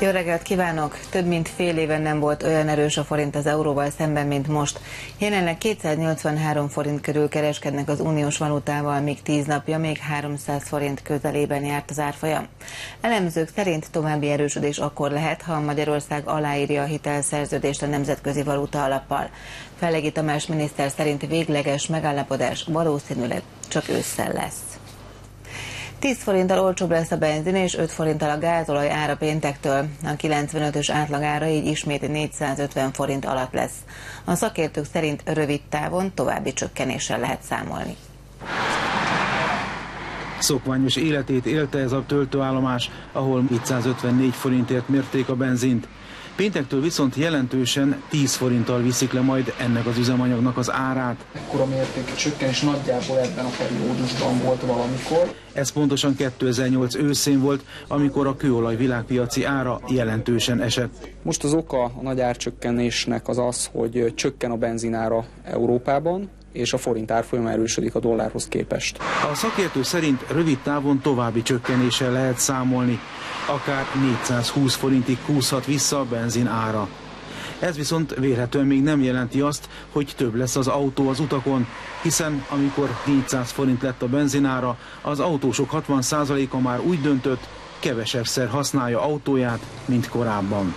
Jó reggelt kívánok! Több mint fél éven nem volt olyan erős a forint az euróval szemben, mint most. Jelenleg 283 forint körül kereskednek az uniós valutával, míg 10 napja még 300 forint közelében járt az árfolyam. Elemzők szerint további erősödés akkor lehet, ha Magyarország aláírja a hitelszerződést a Nemzetközi Valuta Alappal. Fellegi Tamás miniszter szerint végleges megállapodás valószínűleg csak ősszel lesz. 10 forinttal olcsóbb lesz a benzin és 5 forinttal a gázolaj ára péntektől. A 95-ös átlagára így ismét 450 forint alatt lesz. A szakértők szerint rövid távon további csökkenéssel lehet számolni. Szokványos életét élte ez a töltőállomás, ahol 254 forintért mérték a benzint. Péntektől viszont jelentősen 10 forinttal viszik le majd ennek az üzemanyagnak az árát. Ekkora mértékű csökkenés nagyjából ebben a periódusban volt valamikor. Ez pontosan 2008 őszén volt, amikor a kőolaj világpiaci ára jelentősen esett. Most az oka a nagy árcsökkenésnek az, hogy csökken a benzinára Európában, és a forint árfolyama erősödik a dollárhoz képest. A szakértő szerint rövid távon további csökkenéssel lehet számolni, akár 420 forintig kúszhat vissza a benzin ára. Ez viszont vélhetően még nem jelenti azt, hogy több lesz az autó az utakon, hiszen amikor 400 forint lett a benzinára, az autósok 60%-a már úgy döntött, kevesebbszer használja autóját, mint korábban.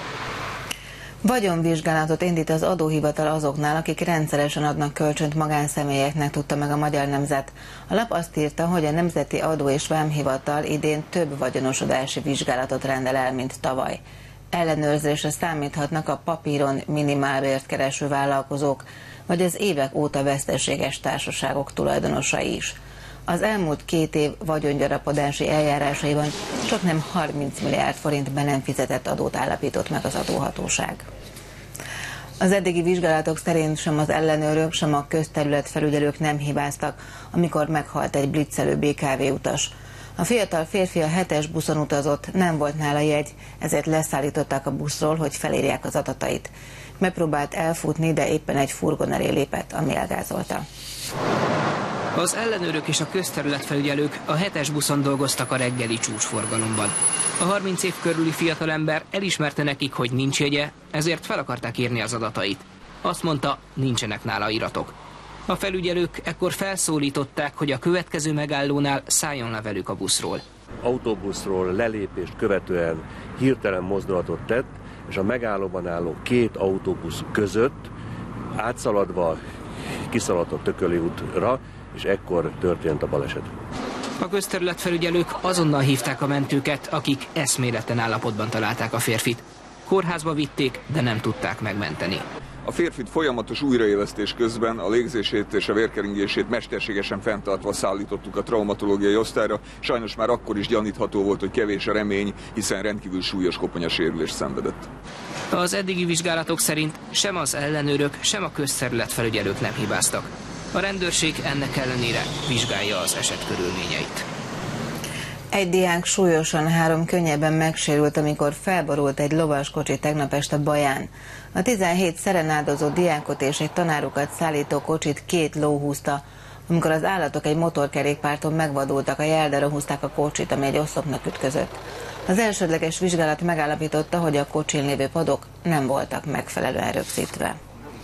Vagyonvizsgálatot indít az adóhivatal azoknál, akik rendszeresen adnak kölcsönt magánszemélyeknek, tudta meg a Magyar Nemzet. A lap azt írta, hogy a Nemzeti Adó- és Vámhivatal idén több vagyonosodási vizsgálatot rendel el, mint tavaly. Ellenőrzésre számíthatnak a papíron minimálbért kereső vállalkozók, vagy az évek óta veszteséges társaságok tulajdonosai is. Az elmúlt 2 év vagyongyarapodási eljárásaiban csaknem 30 milliárd forint be nem fizetett adót állapított meg az adóhatóság. Az eddigi vizsgálatok szerint sem az ellenőrök, sem a közterületfelügyelők nem hibáztak, amikor meghalt egy blitzelő BKV utas. A fiatal férfi a 7-es buszon utazott, nem volt nála jegy, ezért leszállították a buszról, hogy felírják az adatait. Megpróbált elfutni, de éppen egy furgon elé lépett, ami elgázolta. Az ellenőrök és a közterületfelügyelők a 7-es buszon dolgoztak a reggeli csúcsforgalomban. A 30 év körüli fiatalember elismerte nekik, hogy nincs jegye, ezért fel akarták írni az adatait. Azt mondta, nincsenek nála iratok. A felügyelők ekkor felszólították, hogy a következő megállónál szálljon le velük a buszról. Autóbuszról lelépést követően hirtelen mozdulatot tett, és a megállóban álló 2 autóbusz között átszaladva kiszaladt a Tököli útra, és ekkor történt a baleset. A közterületfelügyelők azonnal hívták a mentőket, akik eszméletlen állapotban találták a férfit. Kórházba vitték, de nem tudták megmenteni. A férfit folyamatos újraélesztés közben a légzését és a vérkeringését mesterségesen fenntartva szállítottuk a traumatológiai osztályra. Sajnos már akkor is gyanítható volt, hogy kevés a remény, hiszen rendkívül súlyos koponyasérülést szenvedett. Az eddigi vizsgálatok szerint sem az ellenőrök, sem a közterületfelügyelők nem hibáztak. A rendőrség ennek ellenére vizsgálja az eset körülményeit. Egy diák súlyosan, 3 könnyebben megsérült, amikor felborult egy lovaskocsi tegnap este Baján. A 17 szerenádozó diákot és egy tanárukat szállító kocsit 2 ló húzta. Amikor az állatok egy motorkerékpárton megvadultak, a jeldelő húzták a kocsit, ami egy oszlopnak ütközött. Az elsődleges vizsgálat megállapította, hogy a kocsin lévő padok nem voltak megfelelően rögzítve.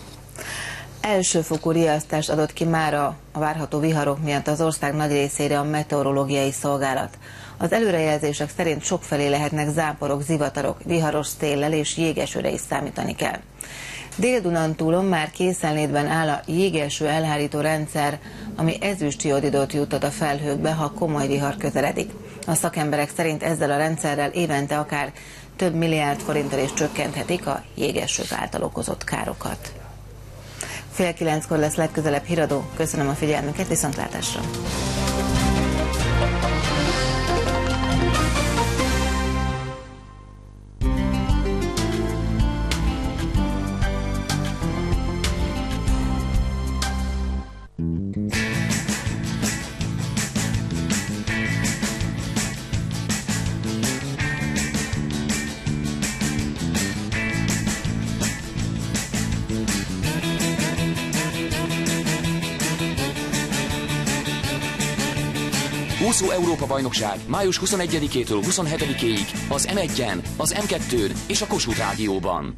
Elsőfokú riasztást adott ki mára a várható viharok miatt az ország nagy részére a meteorológiai szolgálat. Az előrejelzések szerint sokfelé lehetnek záporok, zivatarok, viharos széllel és jégesőre is számítani kell. Dél-Dunántúlon már készenlétben áll a jégeső elhárító rendszer, ami ezüstjodidot juttat a felhőkbe, ha komoly vihar közeledik. A szakemberek szerint ezzel a rendszerrel évente akár több milliárd forinttal is csökkenthetik a jégesők által okozott károkat. 8:30-kor lesz legközelebb híradó. Köszönöm a figyelmüket, viszontlátásra! Úszó Európa-bajnokság május 21-től 27-ig az M1-en, az M2-n és a Kossuth Rádióban.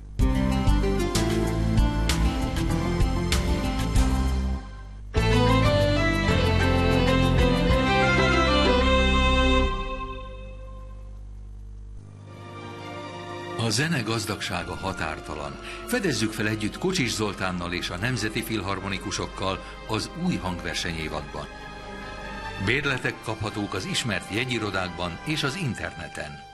A zene gazdagsága határtalan. Fedezzük fel együtt Kocsis Zoltánnal és a Nemzeti Filharmonikusokkal az új hangversenyévadban. Bérletek kaphatók az ismert jegyirodákban és az interneten.